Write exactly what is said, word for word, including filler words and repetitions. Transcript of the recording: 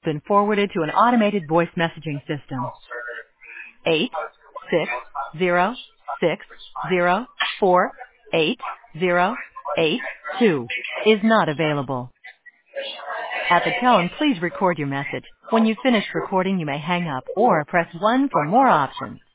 Been forwarded to an automated voice messaging system. Eight six zero six zero four eight zero eight two is not available. At the tone, please record your message. When you've finished recording, you may hang up or press one for more options.